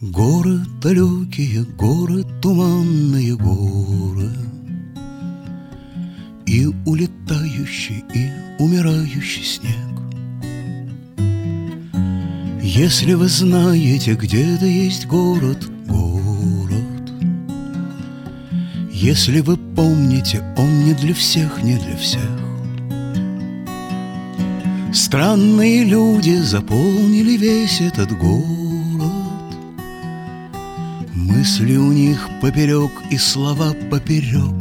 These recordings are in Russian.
Горы далекие, горы туманные горы, и улетающий, и умирающий снег. Если вы знаете, где-то есть город, город, если вы помните, он не для всех, не для всех. Странные люди заполнили весь этот город. Мысли у них поперек и слова поперек.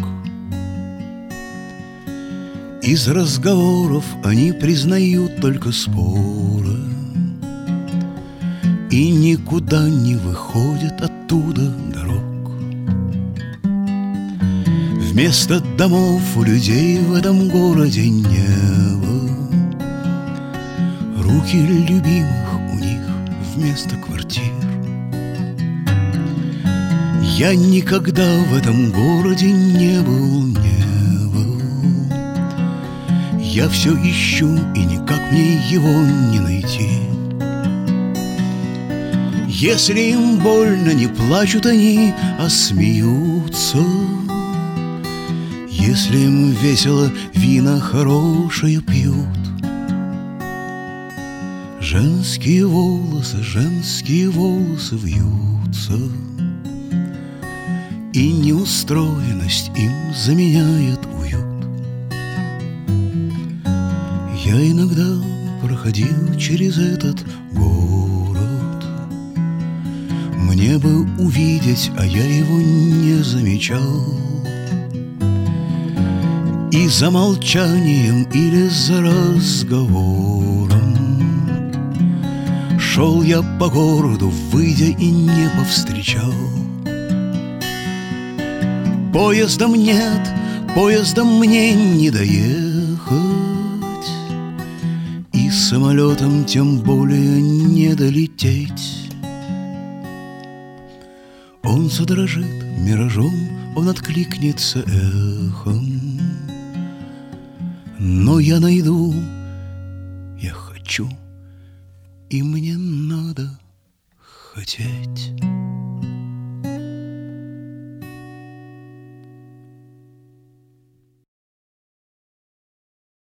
Из разговоров они признают только споры и никуда не выходят оттуда дорог. Вместо домов у людей в этом городе небо. Руки любимых у них вместо квартир. Я никогда в этом городе не был. Я все ищу, и никак мне его не найти. Если им больно, не плачут они, а смеются. Если им весело, вина хорошее пьют. Женские волосы вьются, и неустроенность им заменяет уют. Я иногда проходил через этот город. Мне бы увидеть, а я его не замечал. И за молчанием или за разговором шел я по городу, выйдя и не повстречал. Поездом нет, поездом мне не доехать, и самолетом тем более не долететь. Он задрожит миражом, он откликнется эхом. Но я найду, я хочу, и мне надо хотеть.